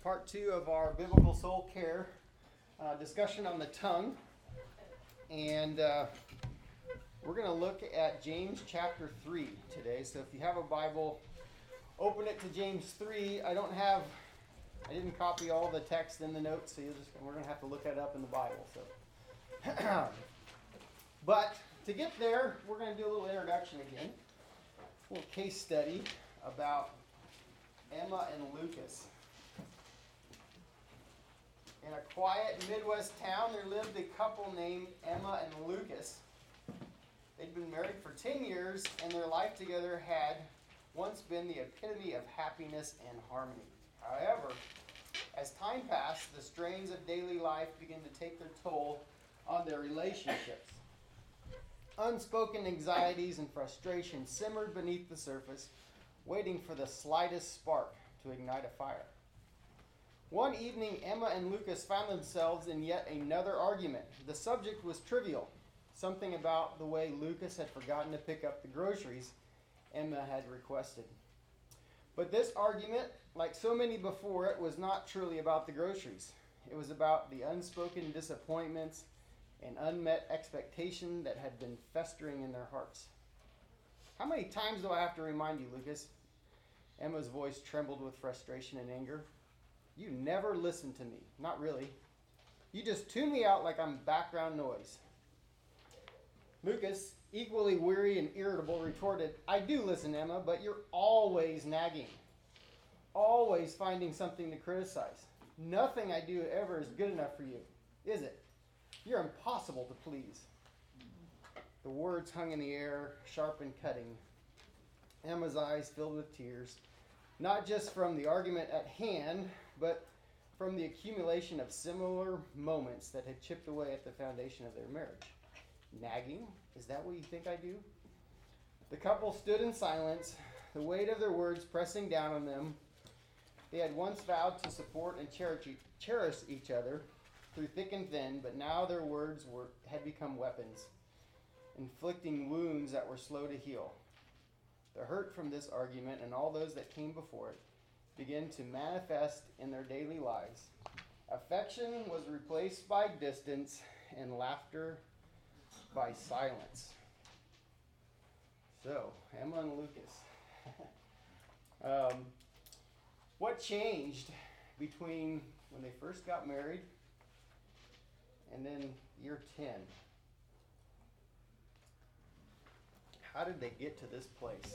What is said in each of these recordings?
part 2 of our biblical soul care discussion on the tongue. And we're going to look at James chapter 3 today. So if you have a Bible, open it to James 3. I didn't copy all the text in the notes, so we're going to have to look that up in the Bible. So, but to get there, we're going to do a little introduction again. A little case study about Emma and Lucas. In a quiet Midwest town, there lived a couple named Emma and Lucas. They'd been married for 10 years, and their life together had once been the epitome of happiness and harmony. However, as time passed, the strains of daily life began to take their toll on their relationships. Unspoken anxieties and frustrations simmered beneath the surface, waiting for the slightest spark to ignite a fire. One evening, Emma and Lucas found themselves in yet another argument. The subject was trivial, something about the way Lucas had forgotten to pick up the groceries Emma had requested. But this argument, like so many before it, was not truly about the groceries. It was about the unspoken disappointments and unmet expectation that had been festering in their hearts. How many times do I have to remind you, Lucas? Emma's voice trembled with frustration and anger. You never listen to me. Not really. You just tune me out like I'm background noise. Lucas, equally weary and irritable, retorted, I do listen, Emma, but you're always nagging. Always finding something to criticize. Nothing I do ever is good enough for you, is it? You're impossible to please. The words hung in the air, sharp and cutting. Emma's eyes filled with tears, not just from the argument at hand, but from the accumulation of similar moments that had chipped away at the foundation of their marriage. Nagging? Is that what you think I do? The couple stood in silence, the weight of their words pressing down on them. They had once vowed to support and cherish each other through thick and thin, but now their words had become weapons, inflicting wounds that were slow to heal. The hurt from this argument and all those that came before it began to manifest in their daily lives. Affection was replaced by distance and laughter by silence. So, Emma and Lucas. What changed between when they first got married and then year 10? How did they get to this place?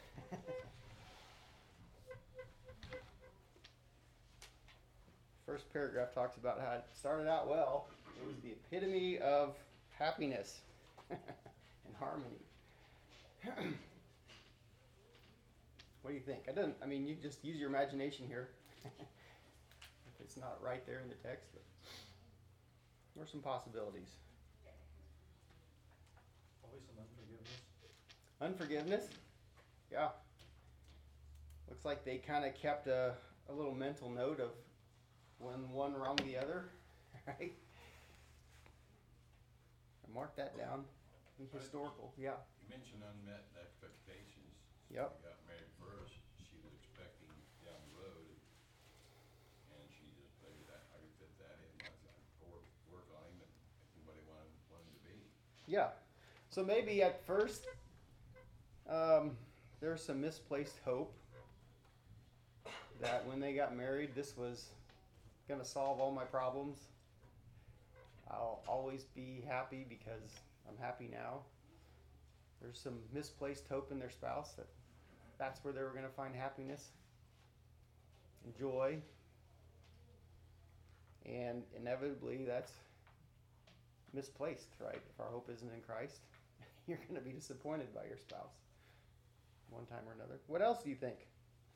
First paragraph talks about how it started out well. It was the epitome of happiness and harmony. What do you think? You just use your imagination here. If it's not right there in the text, but what are some possibilities? Probably some unforgiveness. Unforgiveness? Yeah. Looks like they kind of kept a little mental note of when one wronged the other, right? Mark that down. Historical, yeah. You mentioned unmet expectations. Yep. She got married first. She was expecting down the road, and she just figured out how to fit that in. Work on him, and what he wanted to be. Yeah. So maybe at first there's some misplaced hope that when they got married, this was going to solve all my problems. I'll always be happy because I'm happy now. There's some misplaced hope in their spouse that's where they were going to find happiness and joy. And inevitably, that's misplaced, right? If our hope isn't in Christ, you're going to be disappointed by your spouse one time or another. What else do you think?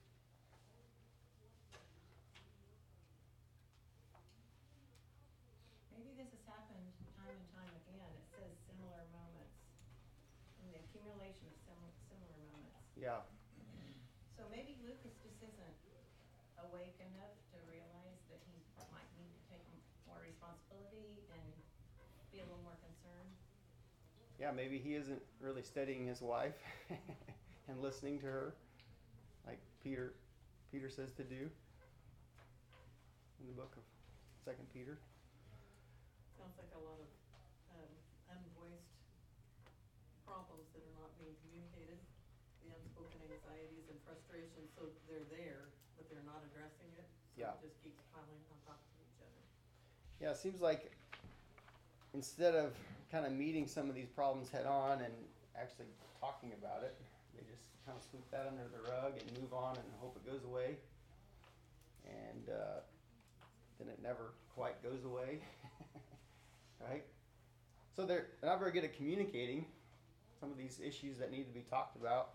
Maybe this has happened time and time again. It says similar moments. And the accumulation of similar moments. Yeah. So maybe Lucas just isn't awake enough to realize that he might need to take more responsibility and be a little more concerned. Yeah, maybe he isn't really studying his wife and listening to her like Peter says to do. book of 2 Peter. Sounds like a lot of unvoiced problems that are not being communicated, the unspoken anxieties and frustrations, so they're there, but they're not addressing it. So Yeah. it just keeps piling on top of each other. Yeah, it seems like instead of kind of meeting some of these problems head on and actually talking about it, they just kind of sweep that under the rug and move on and hope it goes away. And then it never quite goes away, right? So they're not very good at communicating some of these issues that need to be talked about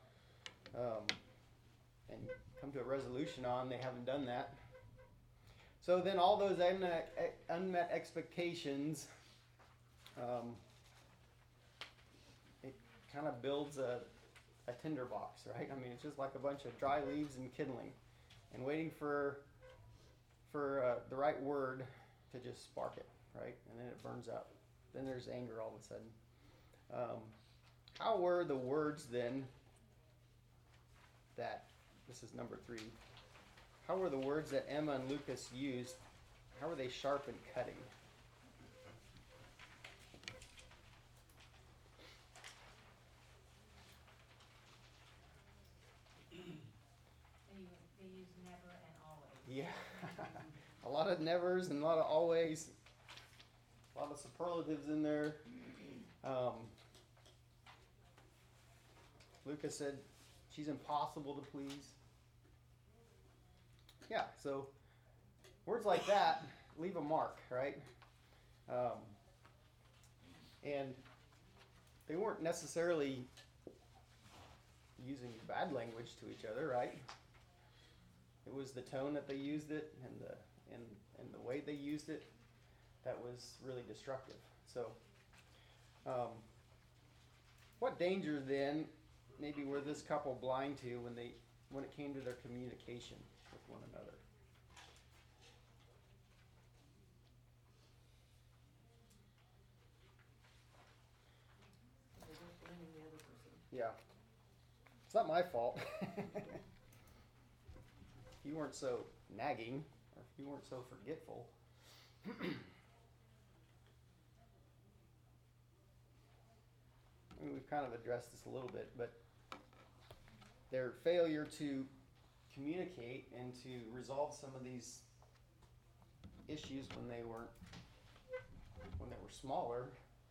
and come to a resolution on. They haven't done that. So then all those unmet expectations, it kind of builds a tinderbox, right? I mean, it's just like a bunch of dry leaves and kindling and waiting for the right word to just spark it, right? And then it burns up. Then there's anger all of a sudden. How were the words then that, this is number 3, how were the words that Emma and Lucas used, how were they sharp and cutting? They use never and always. Yeah, a lot of nevers and a lot of always, a lot of superlatives in there. Lucas said she's impossible to please. Yeah, so words like that leave a mark, right? And they weren't necessarily using bad language to each other, right? It was the tone that they used it and the way they used it that was really destructive. So, what danger then maybe were this couple blind to when it came to their communication with one another? They're just blaming the other person. Yeah, it's not my fault. If you weren't so nagging, or if you weren't so forgetful. I mean, we've kind of addressed this a little bit, but their failure to communicate and to resolve some of these issues when they were smaller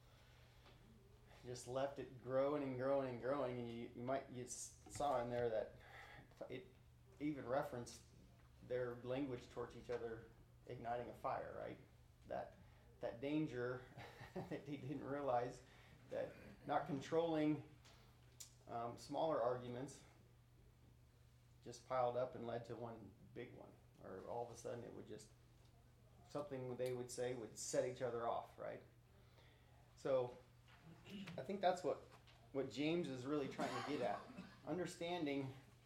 just left it growing and growing and growing, and you saw in there that it even referenced their language towards each other igniting a fire, right? That danger that they didn't realize, that not controlling smaller arguments just piled up and led to one big one, or all of a sudden it would just, something they would say would set each other off, right? So I think that's what James is really trying to get at. Understanding,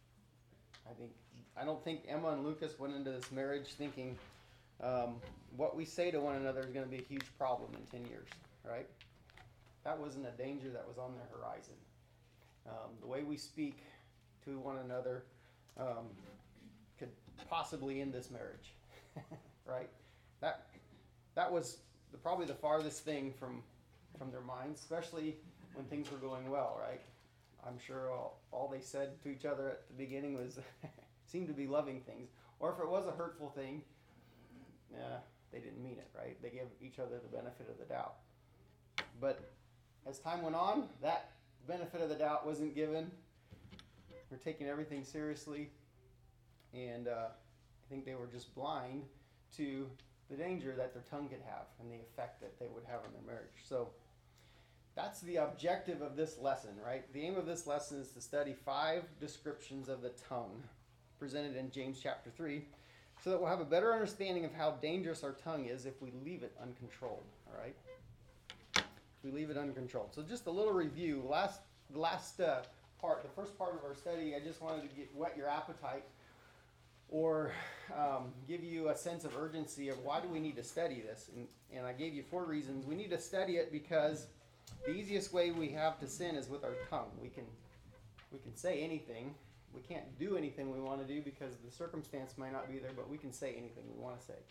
I don't think Emma and Lucas went into this marriage thinking what we say to one another is going to be a huge problem in 10 years, right? That wasn't a danger that was on their horizon. The way we speak to one another could possibly end this marriage, right? That was probably the farthest thing from their minds, especially when things were going well, right? I'm sure all they said to each other at the beginning was seemed to be loving things. Or if it was a hurtful thing, they didn't mean it, right? They gave each other the benefit of the doubt. But as time went on, that benefit of the doubt wasn't given. We're taking everything seriously. And I think they were just blind to the danger that their tongue could have and the effect that they would have on their marriage. So that's the objective of this lesson, right? The aim of this lesson is to study 5 descriptions of the tongue presented in James chapter 3, so that we'll have a better understanding of how dangerous our tongue is if we leave it uncontrolled, all right? If we leave it uncontrolled. So just a little review. The last part, the first part of our study, I just wanted to whet your appetite, or give you a sense of urgency of why do we need to study this. And I gave you 4 reasons. We need to study it because the easiest way we have to sin is with our tongue. We can say anything. We can't do anything we want to do because the circumstance might not be there, but we can say anything we want to say.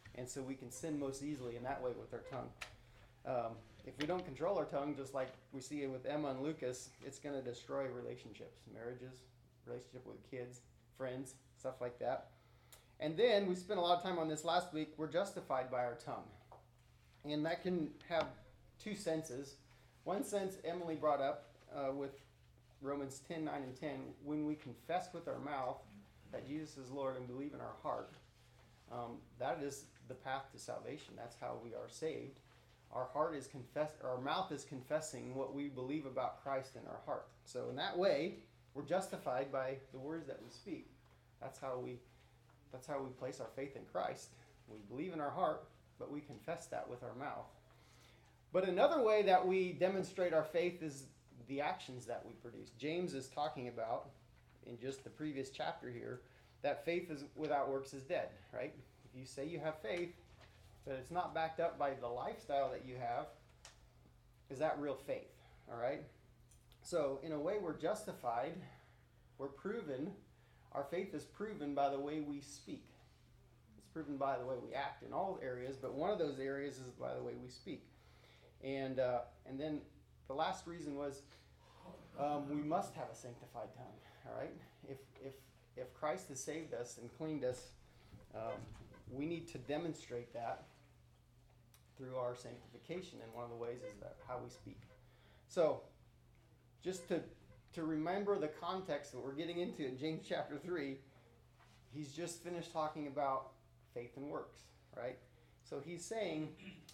And so we can sin most easily in that way with our tongue. If we don't control our tongue, just like we see it with Emma and Lucas, it's going to destroy relationships, marriages, relationship with kids, friends, stuff like that. And then we spent a lot of time on this last week. We're justified by our tongue. And that can have two senses. One sense Emily brought up with Romans 10, 9, and 10. When we confess with our mouth that Jesus is Lord and believe in our heart, that is the path to salvation. That's how we are saved. Our heart is our mouth is confessing what we believe about Christ in our heart. So in that way, we're justified by the words that we speak. That's how we place our faith in Christ. We believe in our heart, but we confess that with our mouth. But another way that we demonstrate our faith is the actions that we produce. James is talking about, in just the previous chapter here, that faith is without works is dead, right? If you say you have faith, but it's not backed up by the lifestyle that you have, is that real faith, all right? So in a way, we're justified, we're proven, our faith is proven by the way we speak. It's proven by the way we act in all areas, but one of those areas is by the way we speak. And then the last reason was we must have a sanctified tongue, all right? If Christ has saved us and cleaned us, we need to demonstrate that through our sanctification, and one of the ways is that how we speak. So, just to remember the context that we're getting into in James chapter 3, he's just finished talking about faith and works, right? So he's saying,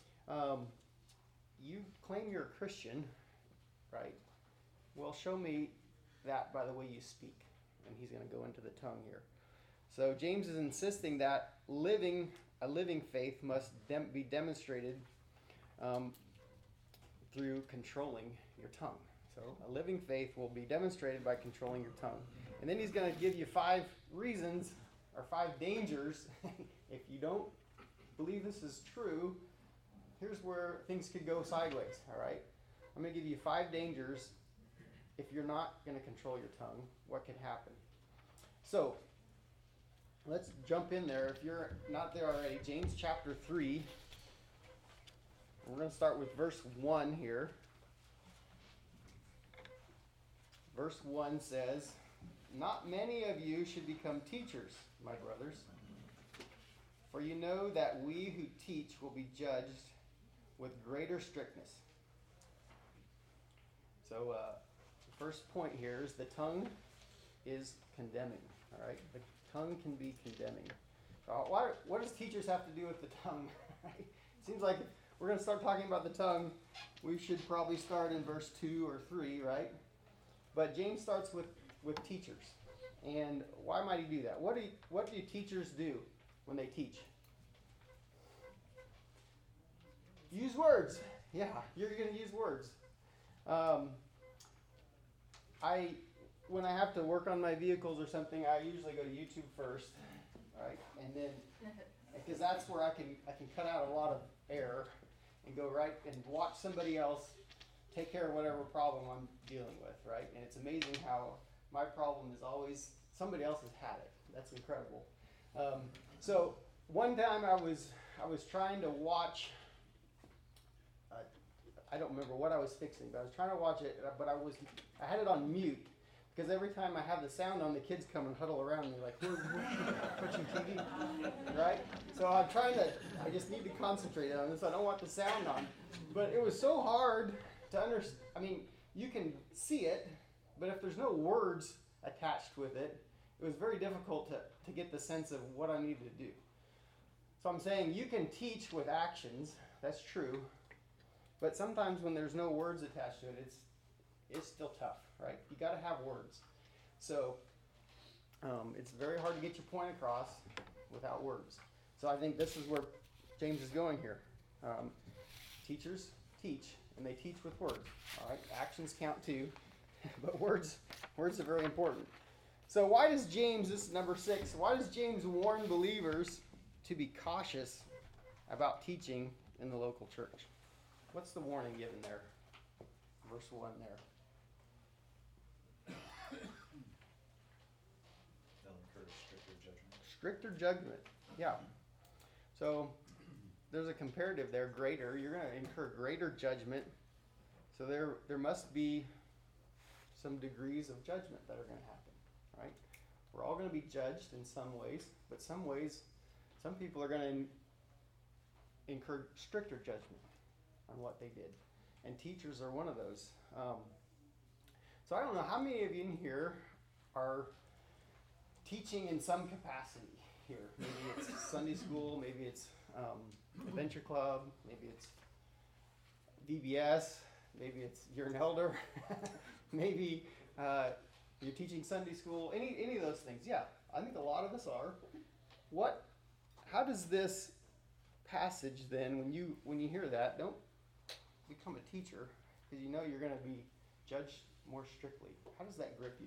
you claim you're a Christian, right? Well, show me that by the way you speak. And he's going to go into the tongue here. So James is insisting that a living faith must be demonstrated through controlling your tongue. So a living faith will be demonstrated by controlling your tongue. And then he's going to give you 5 reasons or 5 dangers. If you don't believe this is true, here's where things could go sideways, all right? I'm going to give you 5 dangers if you're not going to control your tongue. What could happen? So, let's jump in there. If you're not there already, James chapter 3. We're going to start with verse 1 here. Verse 1 says, "Not many of you should become teachers, my brothers, for you know that we who teach will be judged with greater strictness." So, the first point here is the tongue is condemning. All right, the tongue can be condemning. What does teachers have to do with the tongue? Right? It seems like if we're going to start talking about the tongue, we should probably start in verse 2 or 3, right? But James starts with teachers. And why might he do that? What do teachers do when they teach? Use words. Yeah, you're going to use words. When I have to work on my vehicles or something, I usually go to YouTube first, right? And then, because that's where I can cut out a lot of error and go right and watch somebody else take care of whatever problem I'm dealing with, right? And it's amazing how my problem is always somebody else has had it. That's incredible. So one time I was trying to watch. I don't remember what I was fixing, but I was trying to watch it, but I had it on mute. Because every time I have the sound on, the kids come and huddle around me like, we're watching TV, right? So I just need to concentrate on this. I don't want the sound on. But it was so hard to understand. I mean, you can see it, but if there's no words attached with it, it was very difficult to get the sense of what I needed to do. So I'm saying you can teach with actions, that's true, but sometimes when there's no words attached to it, it's still tough, right? You got to have words. So it's very hard to get your point across without words. So I think this is where James is going here. Teachers teach, and they teach with words. All right, actions count too, but words are very important. So why does James, this is number 6, why does James warn believers to be cautious about teaching in the local church? What's the warning given there? Verse 1 there. They'll encourage stricter judgment. Stricter judgment, yeah. So there's a comparative there, greater. You're going to incur greater judgment. So there must be some degrees of judgment that are going to happen, right? We're all going to be judged in some ways, but some people are going to incur stricter judgment on what they did. And teachers are one of those. So I don't know how many of you in here are teaching in some capacity here. Maybe it's Sunday school, maybe it's Adventure Club, maybe it's VBS, maybe you're an elder, maybe you're teaching Sunday school, any of those things. Yeah, I think a lot of us are. How does this passage then, when you hear that, don't become a teacher because you know you're going to be judged more strictly. How does that grip you?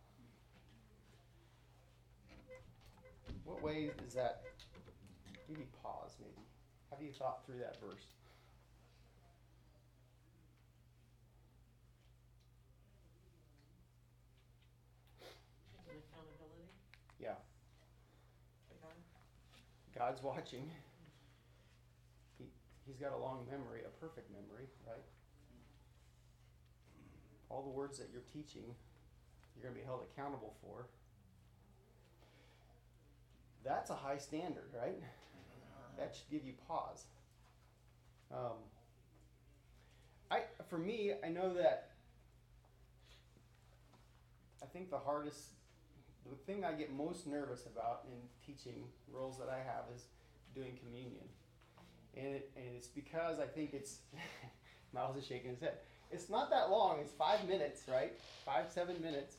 What way does that give you pause, maybe? Have you thought through that verse? An accountability Yeah, to God. God's watching. He's got a long memory, a perfect memory, right? All the words that you're teaching, you're going to be held accountable for. That's a high standard, right? That should give you pause. For me, I know that I think the thing I get most nervous about in teaching roles that I have is doing communion. And it's because I think Miles is shaking his head. It's not that long. It's 5 minutes, right? 5-7 minutes.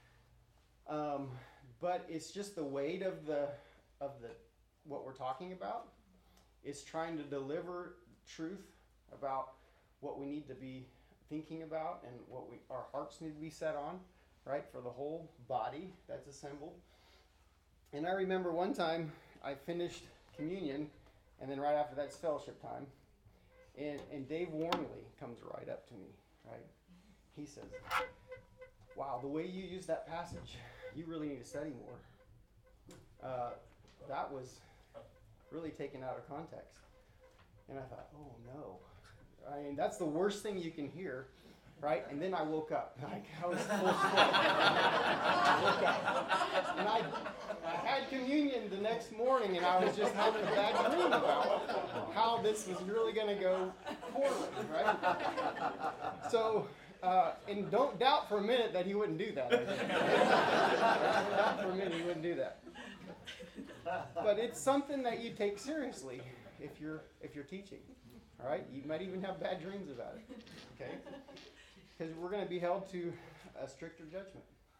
But it's just the weight of what we're talking about. It's trying to deliver truth about what we need to be thinking about and what our hearts need to be set on, right? For the whole body that's assembled. And I remember one time I finished communion, and then right after that's fellowship time. And Dave Warnley comes right up to me, right? He says, wow, the way you use that passage, you really need to study more. That was really taken out of context. And I thought, oh no. I mean, that's the worst thing you can hear, right? And then I woke up. Like, I was full sweat. I woke up. And I had communion the next morning, and I was just having a bad dream about how this was really going to go poorly, right? So, and don't doubt for a minute that he wouldn't do that. Don't doubt for a minute he wouldn't do that. But it's something that you take seriously if you're teaching. All right? You might even have bad dreams about it. Okay? Because we're going to be held to a stricter judgment.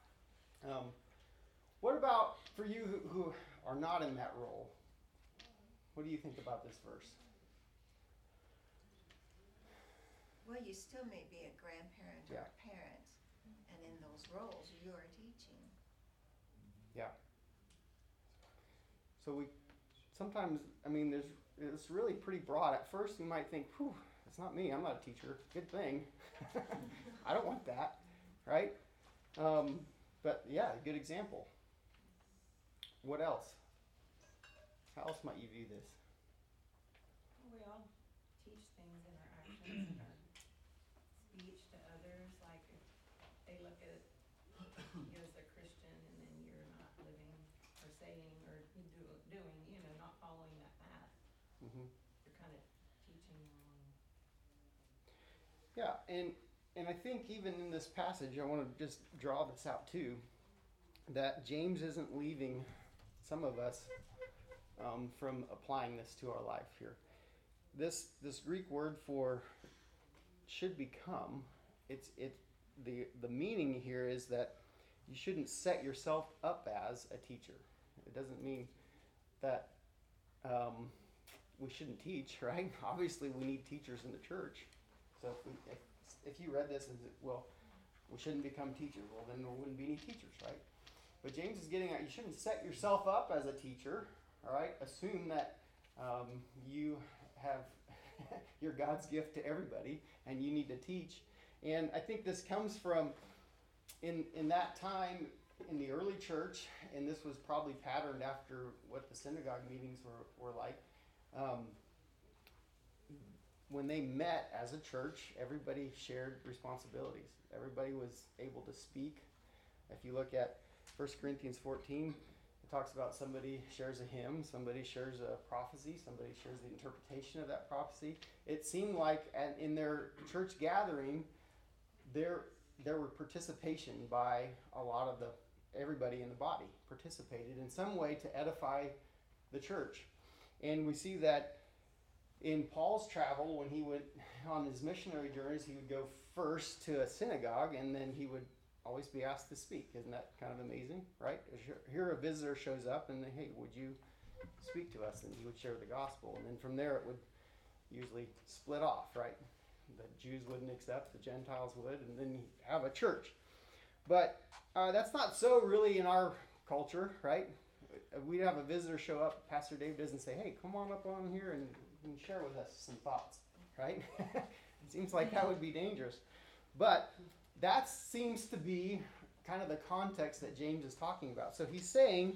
What about for you who are not in that role? What do you think about this verse? Well, you still may be a grandparent or a parent, and in those roles, you are teaching. Yeah. So sometimes, it's really pretty broad. At first, you might think, whew, it's not me. I'm not a teacher. Good thing. I don't want that, right? But yeah, good example. What else? How else might you view this? We all teach things in our actions and our speech to others. Like if they look at you as a Christian and then you're not living or saying or doing, not following that path, Mm-hmm. you're kind of teaching wrong. Yeah, and I think even in this passage, I want to just draw this out too, that James isn't leaving some of us from applying this to our life here. This Greek word for should become, the meaning here is that you shouldn't set yourself up as a teacher. It doesn't mean that we shouldn't teach, right? Obviously, we need teachers in the church. So if you read this and said, well, we shouldn't become teachers, well, then there wouldn't be any teachers, right? But James is getting at you shouldn't set yourself up as a teacher, all right? Assume that you have you're God's gift to everybody and you need to teach. And I think this comes from in that time in the early church, and this was probably patterned after what the synagogue meetings were like. when they met as a church, everybody shared responsibilities. Everybody was able to speak. If you look at 1 Corinthians 14, it talks about somebody shares a hymn, somebody shares a prophecy, somebody shares the interpretation of that prophecy. It seemed like in their church gathering, there were participation by a lot of everybody in the body participated in some way to edify the church. And we see that in Paul's travel, when he went on his missionary journeys, he would go first to a synagogue, and then he would always be asked to speak. Isn't that kind of amazing, right? Here a visitor shows up, and hey, would you speak to us? And he would share the gospel. And then from there, it would usually split off, right? The Jews wouldn't accept, the Gentiles would, and then you have a church. But that's not so really in our culture, right? We have a visitor show up, Pastor Dave doesn't say, hey, come on up on here and share with us some thoughts, right? It seems like that would be dangerous. But that seems to be kind of the context that James is talking about. So he's saying,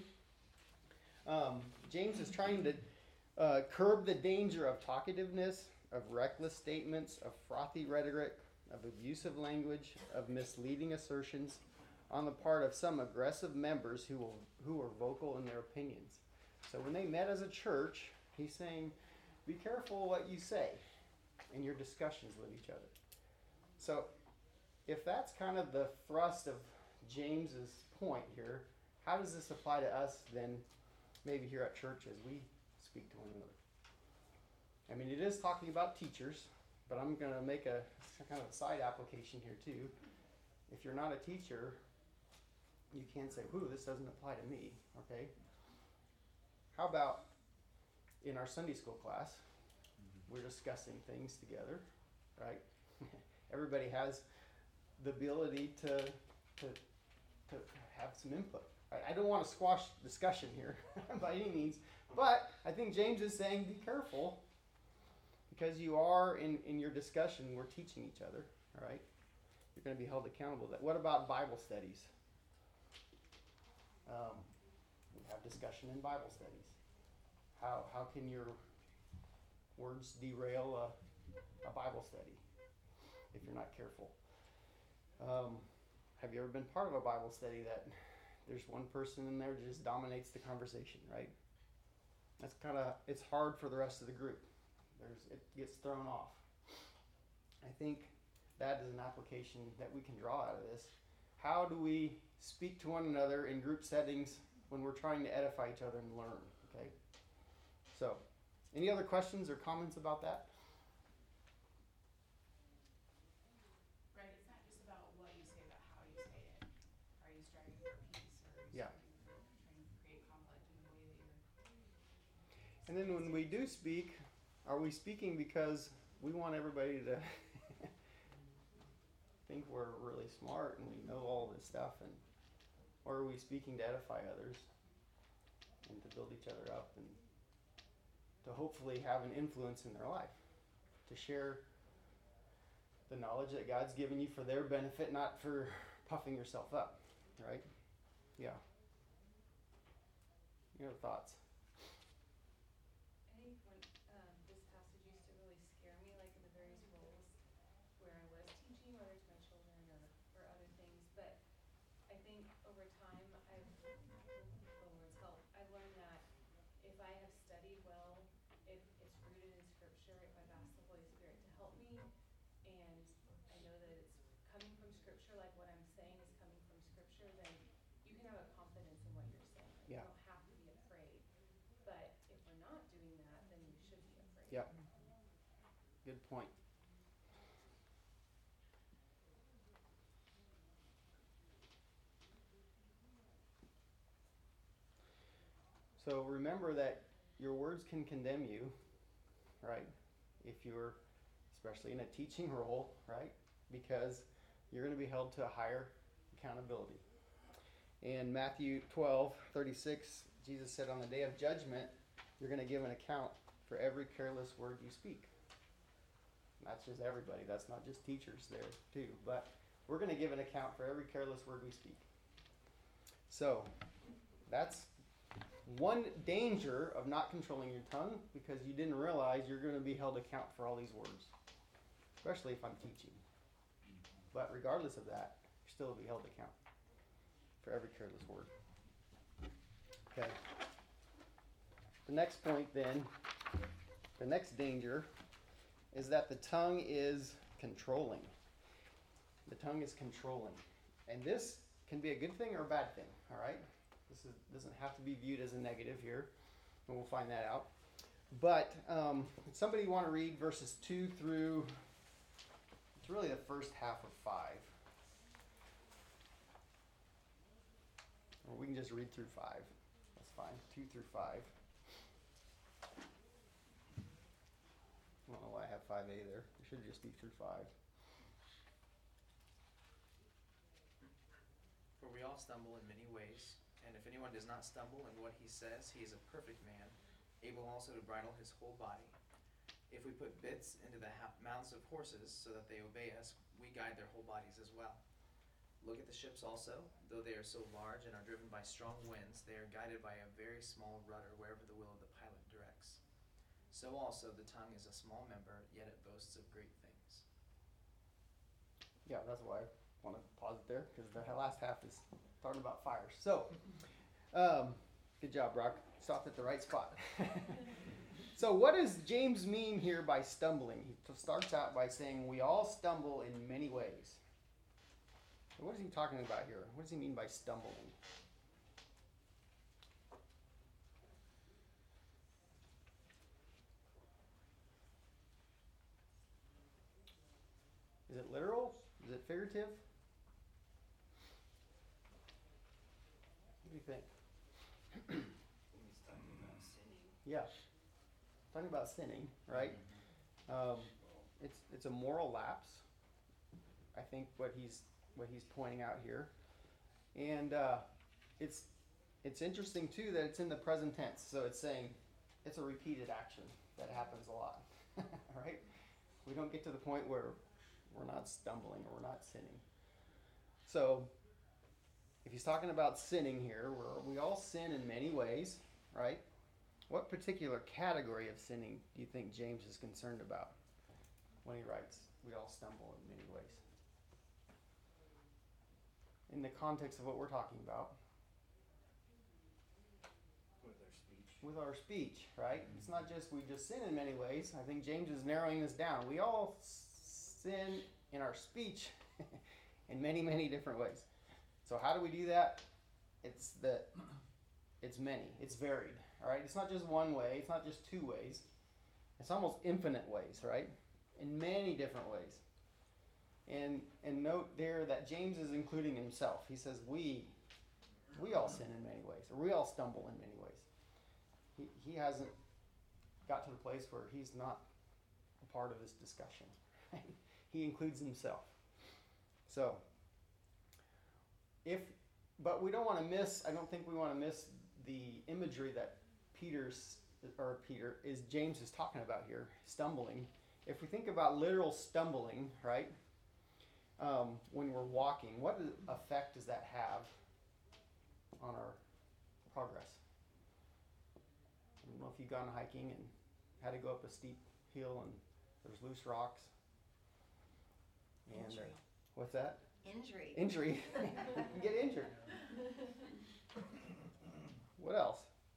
James is trying to curb the danger of talkativeness, of reckless statements, of frothy rhetoric, of abusive language, of misleading assertions on the part of some aggressive members who are vocal in their opinions. So when they met as a church, he's saying, be careful what you say in your discussions with each other. So if that's kind of the thrust of James's point here, how does this apply to us then maybe here at church as we speak to one another? I mean, it is talking about teachers, but I'm going to make a kind of a side application here too. If you're not a teacher, you can't say, "Ooh, this doesn't apply to me." Okay? How about in our Sunday school class, we're discussing things together, right? Everybody has the ability to have some input. I don't want to squash discussion here by any means, but I think James is saying be careful because you are in your discussion, we're teaching each other, all right? You're going to be held accountable to that. What about Bible studies? We have discussion in Bible studies. How can your words derail a Bible study if you're not careful? Have you ever been part of a Bible study that there's one person in there that just dominates the conversation, right? That's it's hard for the rest of the group. It gets thrown off. I think that is an application that we can draw out of this. How do we speak to one another in group settings when we're trying to edify each other and learn, okay? So, any other questions or comments about that? Right, it's not just about what you say, but how you say it. Are you striving for peace, or are you Yeah. striving for trying to create conflict in the way that you're... And then when we do speak, are we speaking because we want everybody to think we're really smart and we know all this stuff, or are we speaking to edify others and to build each other up and to hopefully have an influence in their life, to share the knowledge that God's given you for their benefit, not for puffing yourself up, right? Yeah. Your thoughts? I think when this passage used to really scare me, like in the various roles where I was teaching, whether to my children or other things. But I think over time, with the Lord's help, I've learned that if I have studied well, if it's rooted in Scripture, if I've asked the Holy Spirit to help me, and I know that it's coming from Scripture, like what I'm saying is coming from Scripture, then you can have a confidence in what you're saying. Like, Yeah. you don't have to be afraid. But if we're not doing that, then we should be afraid. Yep. Good point. So remember that your words can condemn you, right? If you're, especially in a teaching role, right? Because you're going to be held to a higher accountability. In Matthew 12:36, Jesus said, on the day of judgment, you're going to give an account for every careless word you speak. And that's just everybody. That's not just teachers there too. But we're going to give an account for every careless word we speak. So that's one danger of not controlling your tongue, because you didn't realize you're going to be held account for all these words, especially if I'm teaching. But regardless of that, you're still to be held account for every careless word. Okay. The next point then, the next danger, is that the tongue is controlling. The tongue is controlling. And this can be a good thing or a bad thing, all right? Doesn't have to be viewed as a negative here, and we'll find that out. But somebody want to read verses 2 through, it's really the first half of 5. Or we can just read through 5. That's fine, 2 through 5. I don't know why I have 5a there. It should just be through 5. For we all stumble in many ways, and if anyone does not stumble in what he says, he is a perfect man, able also to bridle his whole body. If we put bits into the mouths of horses so that they obey us, we guide their whole bodies as well. Look at the ships also. Though they are so large and are driven by strong winds, they are guided by a very small rudder wherever the will of the pilot directs. So also the tongue is a small member, yet it boasts of great things. Yeah, that's why I want to pause it there, because the last half is talking about fires. So, good job, Brock. Stopped at the right spot. So what does James mean here by stumbling? He starts out by saying we all stumble in many ways. So what is he talking about here? What does he mean by stumbling? Is it literal? Is it figurative? What do you think? He's talking about sinning. Yeah. Talking about sinning, right? It's a moral lapse. I think what he's pointing out here, and it's interesting too that it's in the present tense. So it's saying it's a repeated action that happens a lot, right? We don't get to the point where we're not stumbling or we're not sinning. So if he's talking about sinning here, we all sin in many ways, right? What particular category of sinning do you think James is concerned about when he writes, we all stumble in many ways? In the context of what we're talking about. With our speech, right? It's not just we just sin in many ways. I think James is narrowing this down. We all sin in our speech in many, many different ways. So how do we do that? It's many. It's varied. All right, it's not just one way. It's not just two ways. It's almost infinite ways, right? In many different ways. And note there that James is including himself. He says we all sin in many ways, or we all stumble in many ways. He hasn't got to the place where he's not a part of this discussion. Right? He includes himself. So, but we don't want to miss. I don't think we want to miss the imagery that James is talking about here, stumbling. If we think about literal stumbling, right, when we're walking, what effect does that have on our progress? I don't know if you've gone hiking and had to go up a steep hill and there's loose rocks. And Injury. What's that? Injury. Injury. You can get injured. What else?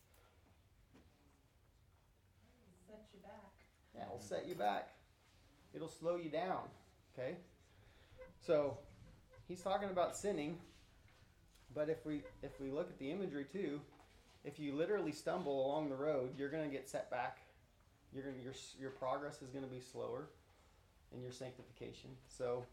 Set you back. Yeah, it'll set you back. It'll slow you down. Okay? So he's talking about sinning, but if we look at the imagery too, if you literally stumble along the road, you're going to get set back. Your progress is going to be slower in your sanctification. So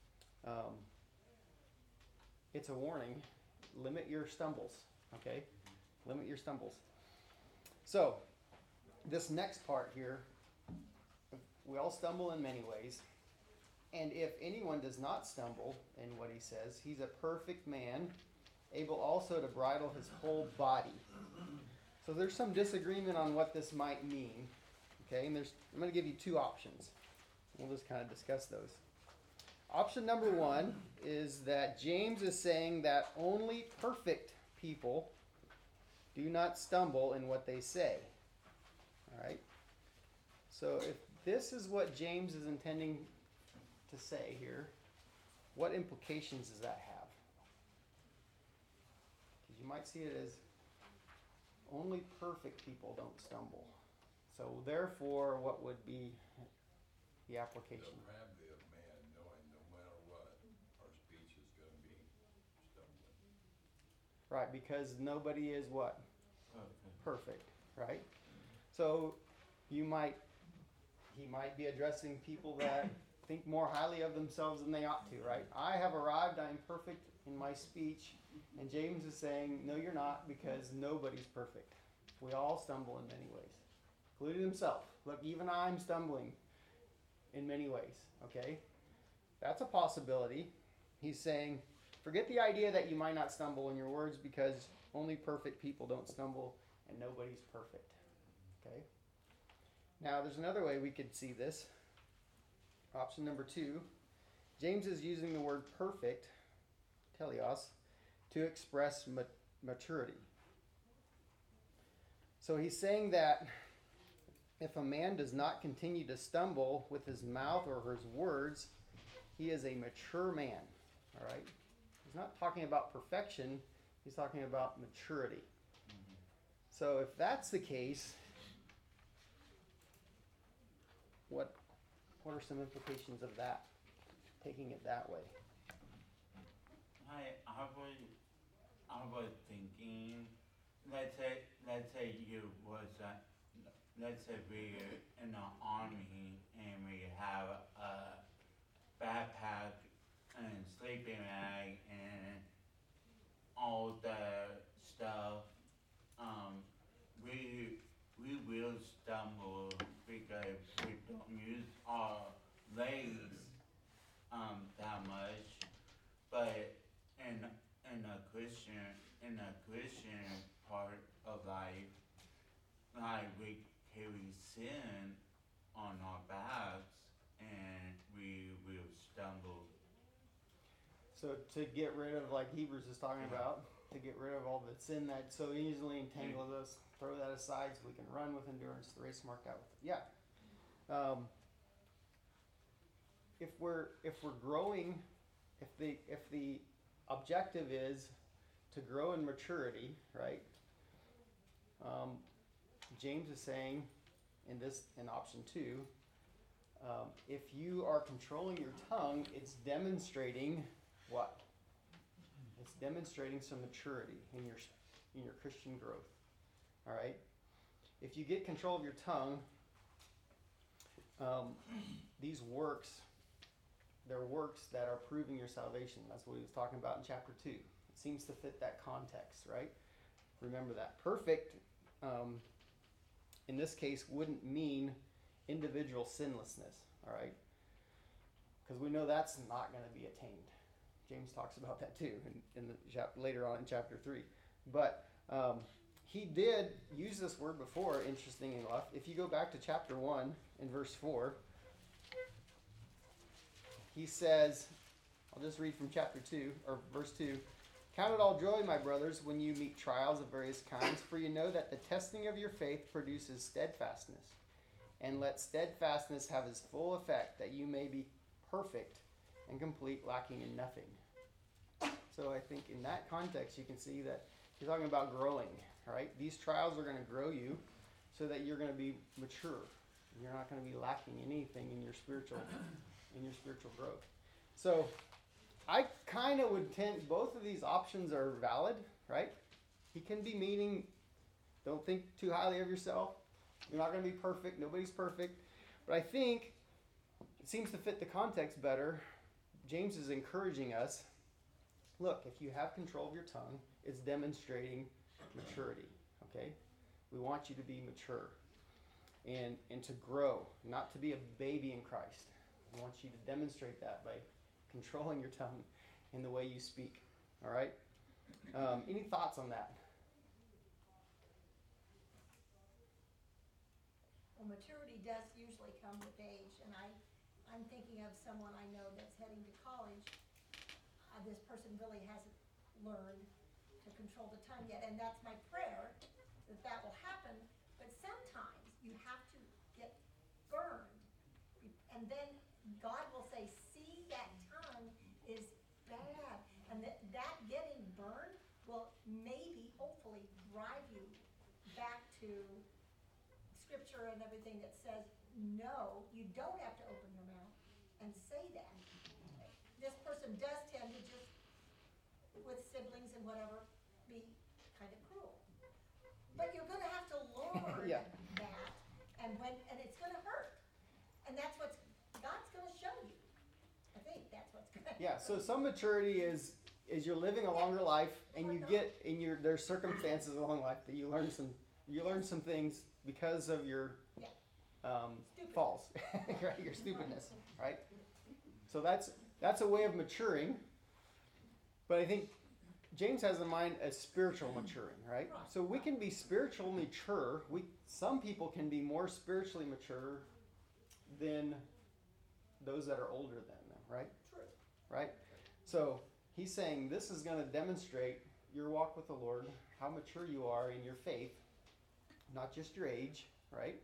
it's a warning. Limit your stumbles. Okay? Limit your stumbles. So this next part here, we all stumble in many ways. And if anyone does not stumble in what he says, he's a perfect man, able also to bridle his whole body. So there's some disagreement on what this might mean. Okay, and I'm going to give you two options. We'll just kind of discuss those. Option number one is that James is saying that only perfect people do not stumble in what they say. All right? So if this is what James is intending to say here, what implications does that have? Because you might see it as only perfect people don't stumble. So therefore, what would be the application? The gravity of man, knowing no matter what, our speech is gonna be stumbling. Right, because nobody is what? Perfect, right? So he might be addressing people that think more highly of themselves than they ought to, right? I have arrived, I am perfect in my speech. And James is saying, no, you're not, because nobody's perfect. We all stumble in many ways, including himself. Look, even I'm stumbling in many ways, okay? That's a possibility. He's saying, forget the idea that you might not stumble in your words, because only perfect people don't stumble, and nobody's perfect, okay? Now, there's another way we could see this. Option number 2. James is using the word perfect, teleos, to express maturity. So he's saying that if a man does not continue to stumble with his mouth or his words, he is a mature man, all right? He's not talking about perfection, he's talking about maturity. So if that's the case, what are some implications of that, taking it that way? I was thinking, let's say you was, let's say we're in the army and we have a backpack and sleeping bag and all the stuff. We will stumble because we don't use our legs that much, but in a Christian part of life, like we carry sin on our backs and we will stumble. So to get rid of, like Hebrews is talking about, to get rid of all the sin that so easily entangles us, throw that aside so we can run with endurance the race marked out with it. Yeah. If we're growing, if the objective is to grow in maturity, right? James is saying in option 2, if you are controlling your tongue, it's demonstrating what? It's demonstrating some maturity in your Christian growth. All right? If you get control of your tongue, these works, they're works that are proving your salvation. That's what he was talking about in chapter 2. It seems to fit that context, right? Remember that. Perfect, in this case, wouldn't mean individual sinlessness, all right? Because we know that's not going to be attained. James talks about that too later on in chapter 3. But he did use this word before, interestingly enough. If you go back to chapter 1 in verse 4, he says, I'll just read from chapter 2, or verse 2. Count it all joy, my brothers, when you meet trials of various kinds, for you know that the testing of your faith produces steadfastness. And let steadfastness have its full effect, that you may be perfect and complete, lacking in nothing. So I think in that context, you can see that he's talking about growing, right? These trials are going to grow you so that you're going to be mature. You're not going to be lacking anything in your spiritual growth. So I kind of would tend, both of these options are valid, right? He can be meaning, don't think too highly of yourself. You're not going to be perfect. Nobody's perfect. But I think it seems to fit the context better. James is encouraging us, look, if you have control of your tongue, it's demonstrating maturity, okay? We want you to be mature and to grow, not to be a baby in Christ. We want you to demonstrate that by controlling your tongue in the way you speak, all right? Any thoughts on that? Well, maturity does usually come with age, and I'm thinking of someone I know that's heading to college. This person really hasn't learned to control the tongue yet, and that's my prayer that will happen, but sometimes you have to get burned. And then God will say, see, that tongue is bad. And that getting burned will maybe, hopefully, drive you back to scripture and everything that says, no, you don't have to open your mouth and say that. This person does tend to just, with siblings and whatever, be kind of cruel. But you're gonna have to learn Yeah. that, and it's gonna hurt. And that's what God's gonna show you. I think that's what's gonna happen. Yeah, so some maturity is you're living a longer life, and you get in there's circumstances along life that you learn some things because of your falls, right? Your stupidness, right? So that's a way of maturing. But I think James has in mind a spiritual maturing, right? So we can be spiritually mature. Some people can be more spiritually mature than those that are older than them, right? True. Right? So he's saying this is going to demonstrate your walk with the Lord, how mature you are in your faith, not just your age, right?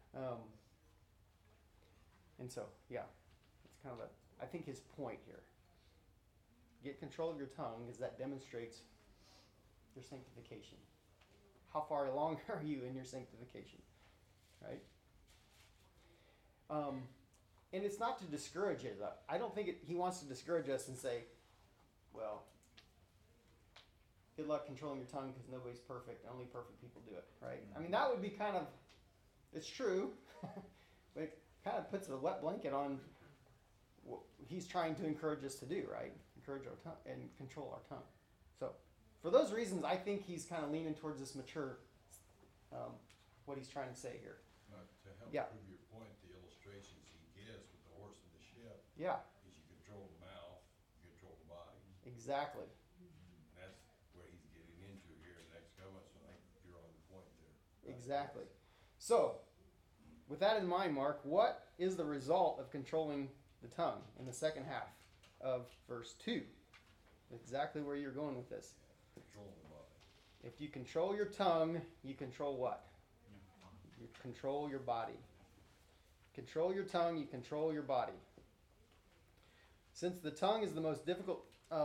And so, yeah, it's kind of I think his point here. Get control of your tongue, because that demonstrates your sanctification. How far along are you in your sanctification, right? And it's not to discourage it. I don't think he wants to discourage us and say, well, good luck controlling your tongue because nobody's perfect. Only perfect people do it, right? I mean, that would be kind of, it's true, but it kind of puts a wet blanket on what he's trying to encourage us to do, right? Encourage our tongue and control our tongue. So, for those reasons, I think he's kind of leaning towards this mature, what he's trying to say here. To help Yeah. prove your point, the illustrations he gives with the horse and the ship Yeah, is you control the mouth, you control the body. exactly. And that's where he's getting into here in the next comment, so I think you're on the point there. Exactly. So, with that in mind, Mark, what is the result of controlling the tongue in the second half of verse 2? Exactly where you're going with this. Control the body. If you control your tongue, you control what? You control your body. Control your tongue, you control your body. Since the tongue is the most difficult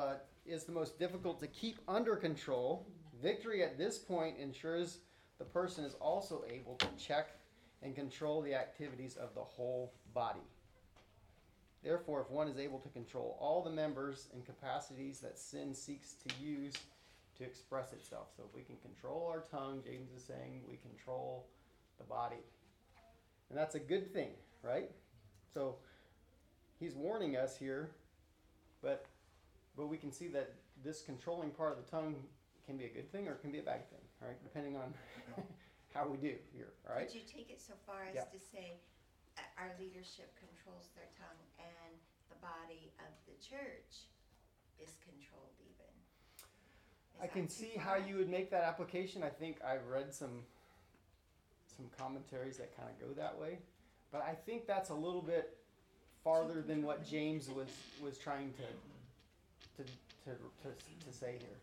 to keep under control, victory at this point ensures the person is also able to check and control the activities of the whole body. Therefore, if one is able to control all the members and capacities that sin seeks to use to express itself. So if we can control our tongue, James is saying we control the body. And that's a good thing, right? So he's warning us here, but we can see that this controlling part of the tongue can be a good thing or it can be a bad thing, right? Depending on how we do here, all right? Could you take it so far as Yeah. to say our leadership controls their tongue and the body of the church is controlled even? I can see how you would make that application. I think I've read some commentaries that kind of go that way, but I think that's a little bit farther than what James was trying to say here.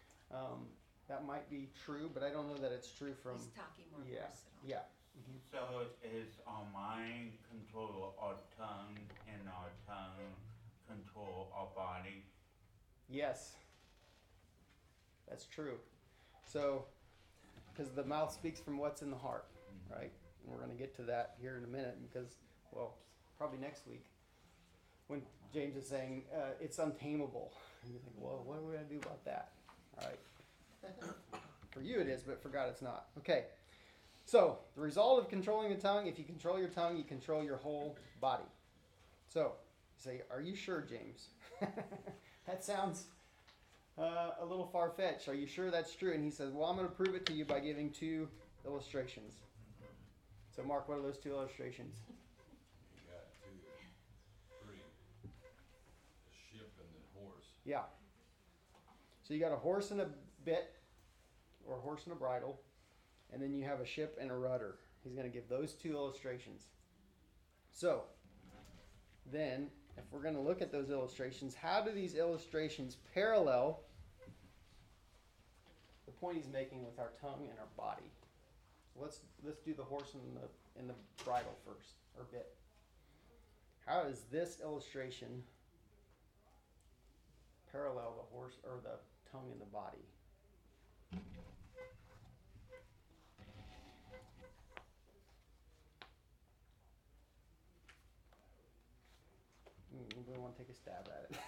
That might be true, but I don't know that it's true from. He's talking more Yeah, personal. yeah. So is our mind control our tongue and our tongue control our body? Yes, that's true. So, because the mouth speaks from what's in the heart, right? And we're going to get to that here in a minute because, well, probably next week when James is saying it's untamable. And you think, well, what are we going to do about that? All right. For you it is, but for God it's not. Okay. So, the result of controlling the tongue, if you control your tongue, you control your whole body. So, you say, are you sure, James? That sounds a little far-fetched. Are you sure that's true? And he says, well, I'm going to prove it to you by giving 2 illustrations. So, Mark, what are those 2 illustrations? You got 2, 3, the ship and the horse. Yeah. So, you got a horse and a bit, or a horse and a bridle, and then you have a ship and a rudder. He's going to give those 2 illustrations. So, then, if we're going to look at those illustrations, how do these illustrations parallel the point he's making with our tongue and our body? let's do the horse in the bridle first, or bit. How does this illustration parallel the horse or the tongue in the body? Anybody want to take a stab at it?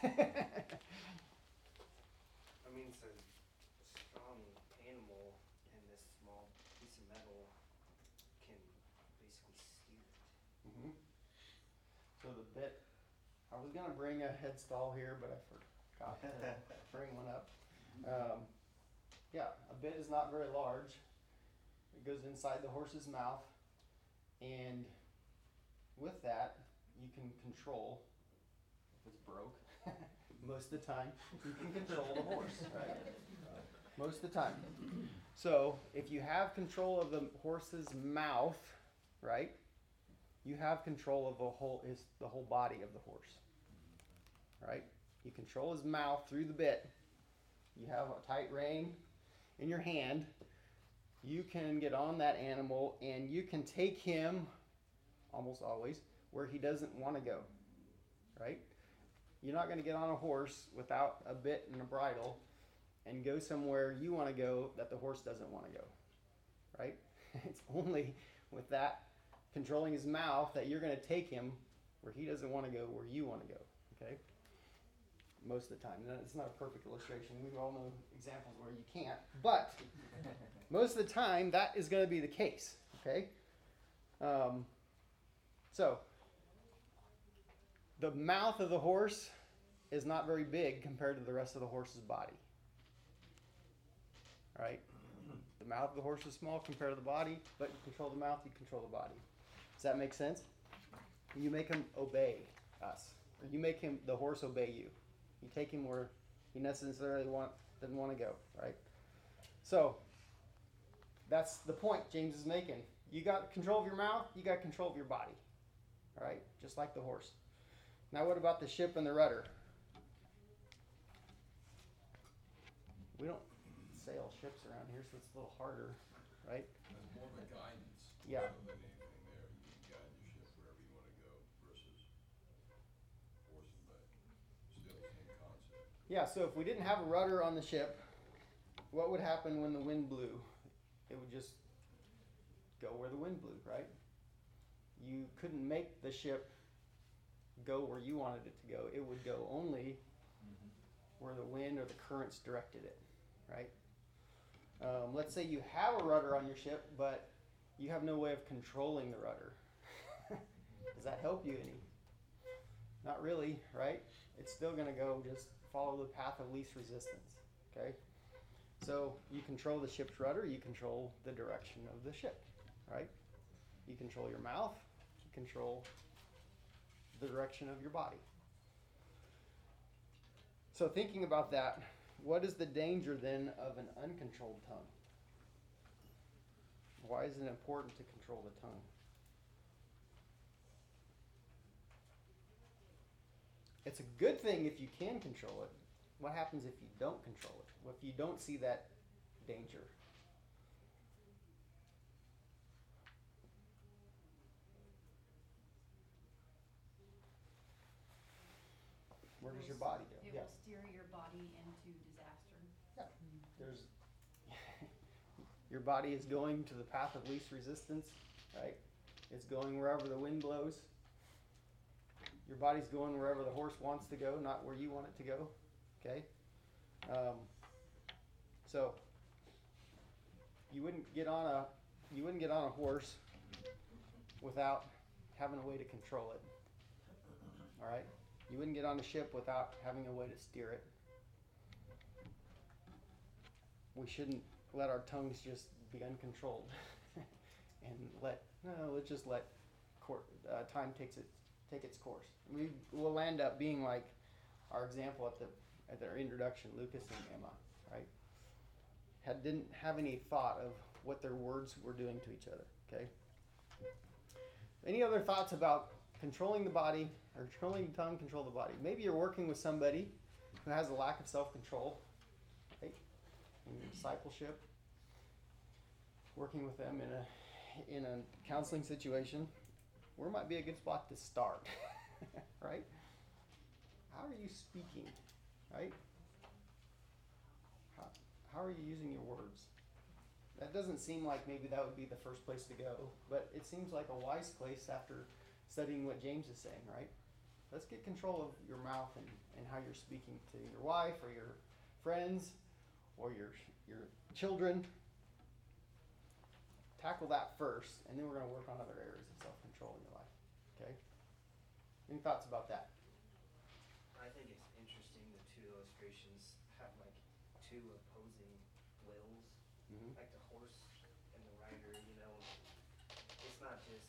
I mean, it's a strong animal, and this small piece of metal can basically steer it. Mm-hmm. So the bit, I was gonna bring a head stall here, but I forgot to bring one up. Yeah, a bit is not very large. It goes inside the horse's mouth, and with that, you can control. If it's broke, most of the time, you can control the horse, right? Most of the time. So if you have control of the horse's mouth, right, you have control of the whole body of the horse, right? You control his mouth through the bit. You have a tight rein in your hand. You can get on that animal and you can take him, almost always, where he doesn't want to go, right? You're not going to get on a horse without a bit and a bridle and go somewhere you want to go that the horse doesn't want to go, right? It's only with that controlling his mouth that you're going to take him where he doesn't want to go, where you want to go, okay? Most of the time. Now, it's not a perfect illustration. We all know examples where you can't, but most of the time that is going to be the case, okay? So, the mouth of the horse is not very big compared to the rest of the horse's body. Right? The mouth of the horse is small compared to the body, but you control the mouth, you control the body. Does that make sense? You make him obey us. Or you make the horse obey you. You take him where he necessarily doesn't want to go, right? So, that's the point James is making. You got control of your mouth, you got control of your body. All right? Just like the horse. Now what about the ship and the rudder? We don't sail ships around here, so it's a little harder, right? It's more of a guidance. Yeah. Than anything there. You can guide the ship wherever you want to go versus horse and buggy. Still the same concept. Yeah, so if we didn't have a rudder on the ship, what would happen when the wind blew? It would just go where the wind blew, right? You couldn't make the ship go where you wanted it to go. It would go only where the wind or the currents directed it, right? Let's say you have a rudder on your ship, but you have no way of controlling the rudder. Does that help you any? Not really, right? It's still going to go just follow the path of least resistance, okay? So you control the ship's rudder, you control the direction of the ship, right? You control your mouth, you control the direction of your body. So thinking about that, what is the danger then of an uncontrolled tongue? Why is it important to control the tongue? It's a good thing if you can control it. What happens if you don't control it? What if you don't see that danger? Where does your body go? It will steer your body into disaster. Yeah. There's your body is going to the path of least resistance, right? It's going wherever the wind blows. Your body's going wherever the horse wants to go, not where you want it to go. Okay? So you wouldn't get on a horse without having a way to control it. All right? You wouldn't get on a ship without having a way to steer it. We shouldn't let our tongues just be uncontrolled and let's just let time take its course. We will end up being like our example at their introduction, Lucas and Emma, right? Didn't have any thought of what their words were doing to each other. Okay. Any other thoughts about controlling the body or controlling the tongue? Control the body. Maybe you're working with somebody who has a lack of self-control, right? In discipleship, working with them in a counseling situation, where might be a good spot to start, right? How are you speaking, right? How are you using your words? That doesn't seem like maybe that would be the first place to go, but it seems like a wise place after studying what James is saying, right? Let's get control of your mouth and how you're speaking to your wife or your friends or your children. Tackle that first, and then we're going to work on other areas of self-control in your life. Okay? Any thoughts about that? I think it's interesting the two illustrations have like two opposing wills, Mm-hmm. like the horse and the rider, you know. It's not just,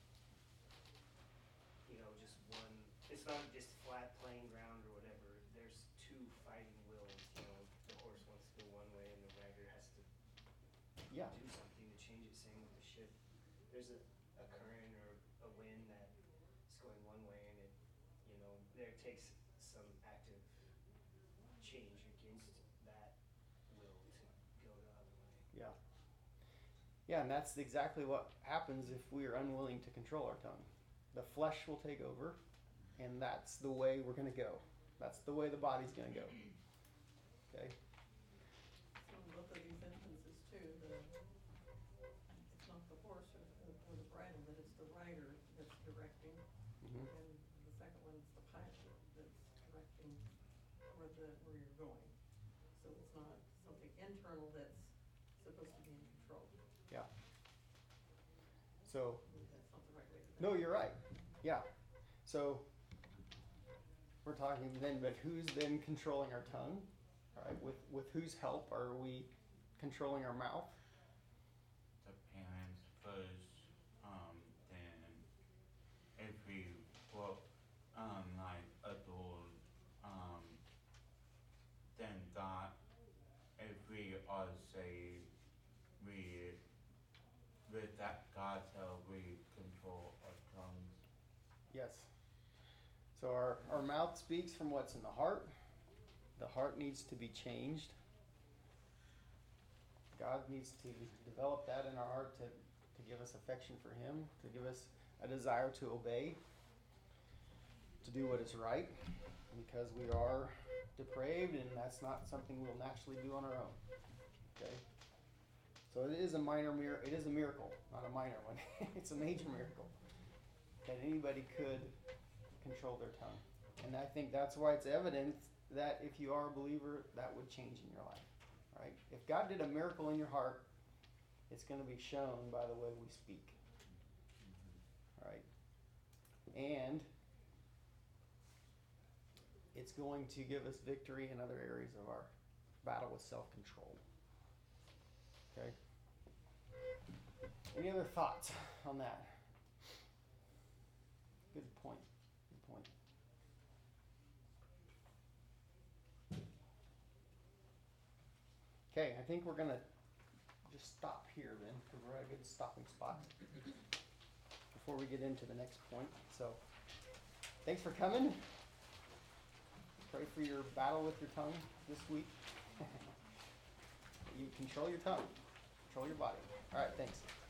you know, just one, it's not just flat playing ground or whatever. There's two fighting wills, you know. The horse wants to go one way and the rider has to Yeah. do something to change it. Same with the ship. There's a current or a wind that is going one way and it, you know, there takes some active change against that will to go the other way. Yeah. Yeah, and that's exactly what happens if we are unwilling to control our tongue. The flesh will take over, and that's the way we're going to go. That's the way the body's going to go. Okay? So in both of these instances too, it's not the horse or the bridle, but it's the rider that's directing. Mm-hmm. And the second one is the pilot that's directing where you're going. So it's not something internal that's supposed to be in control. Yeah. So, That's not the right way to do it. no, you're right. Yeah. So, we're talking then, but who's then controlling our tongue? All right. With whose help are we controlling our mouth? The parents first, then if we, well, like adult, then God, if we are saved, with that God's help, we control our tongues. Yes. So our mouth speaks from what's in the heart. The heart needs to be changed. God needs to develop that in our heart to give us affection for Him, to give us a desire to obey, to do what is right, because we are depraved and that's not something we'll naturally do on our own. Okay? So it is a it is a miracle, not a minor one. It's a major miracle that anybody could control their tongue. And I think that's why it's evident that if you are a believer, that would change in your life. Right? If God did a miracle in your heart, it's going to be shown by the way we speak. Right? And it's going to give us victory in other areas of our battle with self-control. Okay? Any other thoughts on that? Good point. Good point. Okay, I think we're going to just stop here then, because we're at a good stopping spot before we get into the next point. So, thanks for coming. Pray for your battle with your tongue this week. You control your tongue. Control your body. All right, thanks.